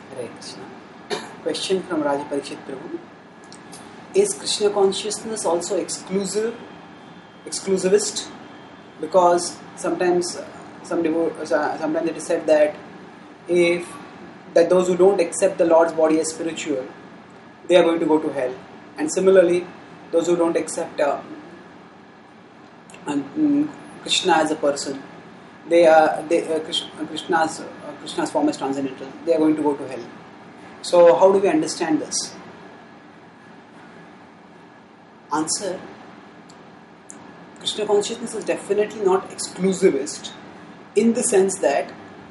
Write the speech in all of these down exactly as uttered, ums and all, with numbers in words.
Hare Krishna. Question from Raja Parikshit Prabhu. Is Krishna consciousness also exclusive, exclusivist? Because sometimes, uh, some devo- uh, sometimes it is said that if that those who don't accept the Lord's body as spiritual, they are going to go to hell. And similarly, those who don't accept uh, um, Krishna as a person, they are they uh, Krishna, Krishna's uh, Krishna's form is transcendental. They are going to go to hell. So, how do we understand this? Answer: Krishna consciousness is definitely not exclusivist in the sense that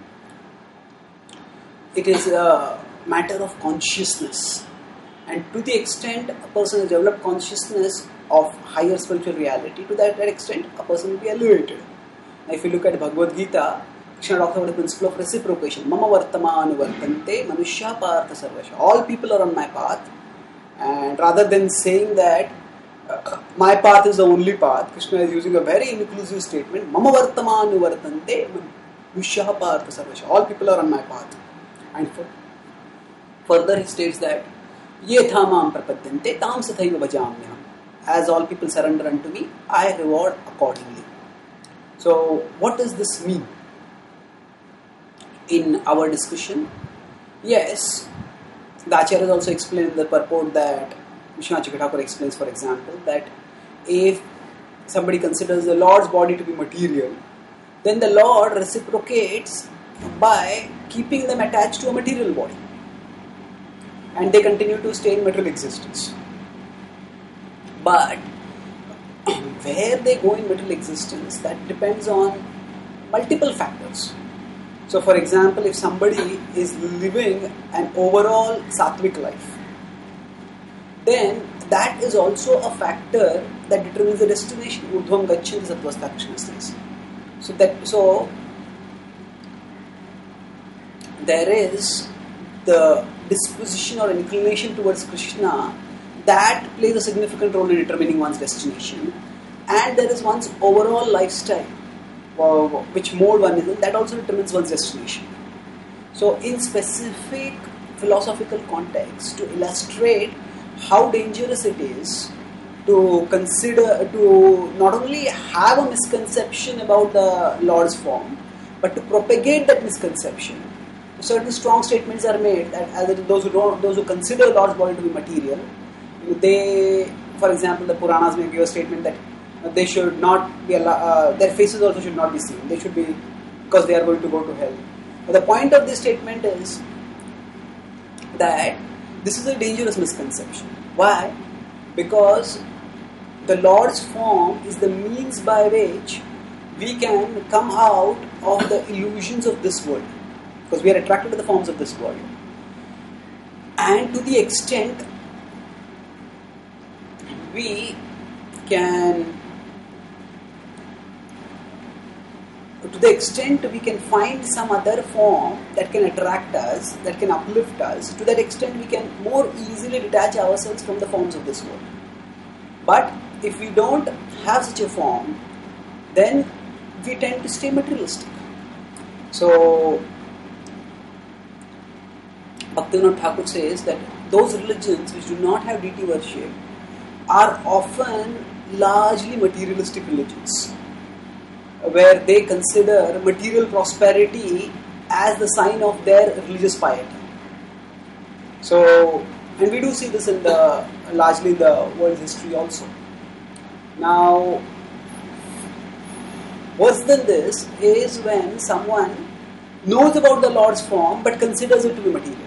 it is a matter of consciousness, and to the extent a person has developed consciousness of higher spiritual reality, to that, that extent a person will be elevated. Now, if you look at Bhagavad Gita, Krishna talks about the principle of reciprocation. Mama vartamanu vartante manushya partha sarvasha. All people are on my path, and rather than saying that uh, my path is the only path, Krishna is using a very inclusive statement. Mama vartamanu vartante manushya partha sarvasha. All people are on my path. And for, further he states that ye thamam prapadyante tam sathaiva bhajamyaham. As all people surrender unto me, I reward accordingly. So, what does this mean? In our discussion, yes, the Acharyas also explained in the purport that Vishwanath Chakravarti explains, for example, that if somebody considers the Lord's body to be material, then the Lord reciprocates by keeping them attached to a material body, and they continue to stay in material existence. But where they go in material existence, that depends on multiple factors. So, for example, if somebody is living an overall sattvic life, then that is also a factor that determines the destination. Urdhvam gacchati sattvastha, Krishna says. So that so there is the disposition or inclination towards Krishna that plays a significant role in determining one's destination, and there is one's overall lifestyle, uh, which mode one is in, that also determines one's destination. So, in specific philosophical context, to illustrate how dangerous it is to consider, to not only have a misconception about the Lord's form, but to propagate that misconception, certain strong statements are made that as those who don't, those who consider Lord's body to be material, they, for example, the Puranas may give a statement that they should not be allowed, uh, their faces also should not be seen. They should be, because they are going to go to hell. But the point of this statement is that this is a dangerous misconception. Why? Because the Lord's form is the means by which we can come out of the illusions of this world, because we are attracted to the forms of this world. And to the extent we can to the extent we can find some other form that can attract us, that can uplift us, to that extent we can more easily detach ourselves from the forms of this world. But if we don't have such a form, then we tend to stay materialistic. So Bhaktivinoda Thakur says that those religions which do not have deity worship are often largely materialistic religions, where they consider material prosperity as the sign of their religious piety. So, and we do see this in the largely in the world history also. Now, worse than this is when someone knows about the Lord's form but considers it to be material.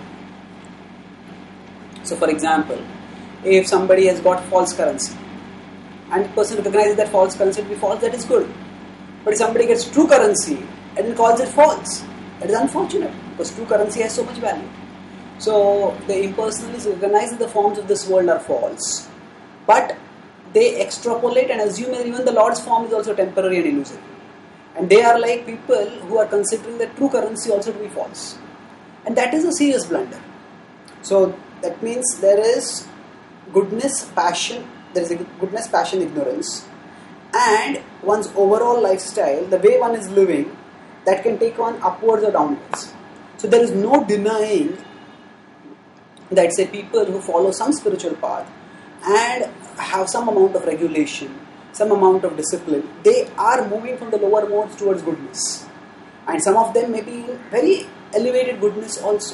So, for example, if somebody has got false currency and the person recognizes that false currency to be false, that is good. But if somebody gets true currency and then calls it false, that is unfortunate, because true currency has so much value. So the impersonalists recognize that the forms of this world are false, but they extrapolate and assume that even the Lord's form is also temporary and illusory. And they are like people who are considering the true currency also to be false. And that is a serious blunder. So that means there is goodness, passion, there is a goodness, passion, ignorance, and one's overall lifestyle, the way one is living, that can take one upwards or downwards. So there is no denying that say people who follow some spiritual path and have some amount of regulation, some amount of discipline, they are moving from the lower modes towards goodness. And some of them may be in very elevated goodness also.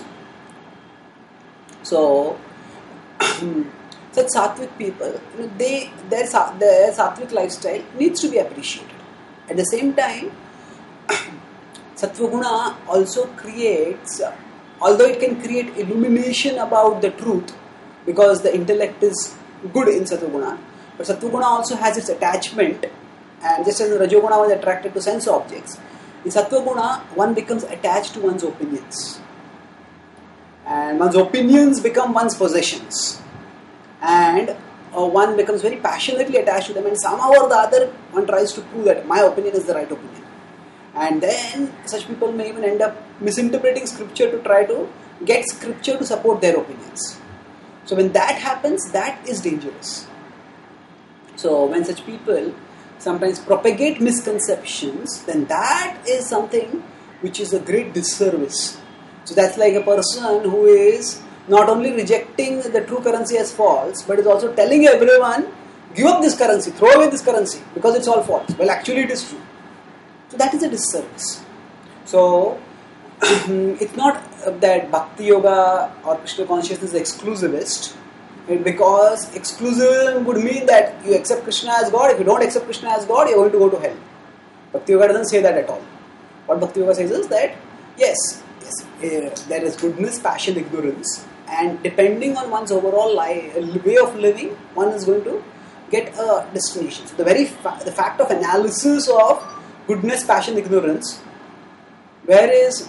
So, such sattvic people, they their, their sattvic lifestyle needs to be appreciated. At the same time, Sattva Guna also creates, although it can create illumination about the truth, because the intellect is good in Sattva Guna, but Sattva Guna also has its attachment, and just as Rajo Guna was attracted to sense objects, in Sattva Guna one becomes attached to one's opinions. And one's opinions become one's possessions. And uh, one becomes very passionately attached to them, and somehow or the other one tries to prove that my opinion is the right opinion. And then such people may even end up misinterpreting scripture to try to get scripture to support their opinions. So when that happens, that is dangerous. So when such people sometimes propagate misconceptions, then that is something which is a great disservice. So that's like a person who is not only rejecting the true currency as false, but is also telling everyone, give up this currency, throw away this currency, because it's all false. Well, actually it is true. So that is a disservice. So it's not that Bhakti Yoga or Krishna consciousness is exclusivist, because exclusivism would mean that you accept Krishna as God. If you don't accept Krishna as God, you're going to go to hell. Bhakti Yoga doesn't say that at all. What Bhakti Yoga says is that, yes, yes uh, there is goodness, passion, ignorance, and depending on one's overall li- way of living, one is going to get a destination. So the very fa- the fact of analysis of goodness, passion, ignorance, where is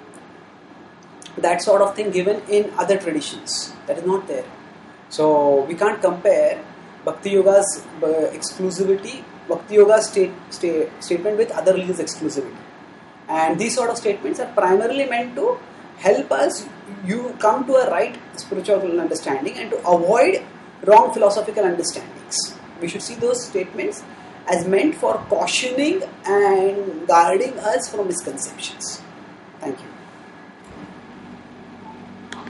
that sort of thing given in other traditions? That is not there. So we can't compare Bhakti Yoga's uh, exclusivity, Bhakti Yoga's state, state, statement with other religions' exclusivity. And these sort of statements are primarily meant to help us you come to a right spiritual understanding and to avoid wrong philosophical understandings. We should see those statements as meant for cautioning and guarding us from misconceptions. Thank you.